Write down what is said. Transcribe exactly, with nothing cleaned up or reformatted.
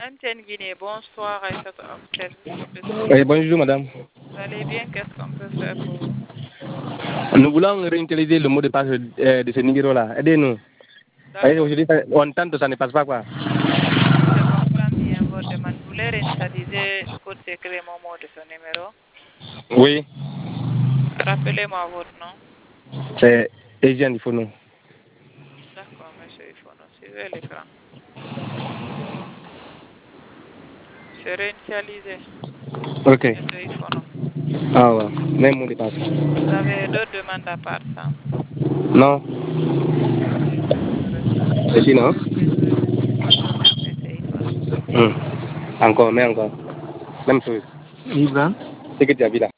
Antenne Guinée, bonsoir, Aïssa Homme Service Professionnel. Oui, bonjour madame. Vous allez bien? Qu'est-ce qu'on peut faire pour vous? Nous voulons réutiliser le mot de passe euh, de ce numéro-là. Aidez-nous. Aujourd'hui, on tente, ça ne passe pas quoi. Je comprends bien votre demande. Vous voulez réinitialiser le code secret Momo de ce numéro? Oui. Rappelez-moi votre nom. C'est Eugène Ifono. D'accord, monsieur Ifono. Suivez l'écran. C'est réinitialisé. Ok. Monsieur Ifono. Ah ouais. Même mot de passe. Vous avez d'autres demandes à part ça? Non. Monsieur Ifono, je ressens. C'est fini, non? Désolé. Bonne journée, monsieur Ifono. Hum. Encore, mais encore. Même chose. Libra. C'est que tu as vu là.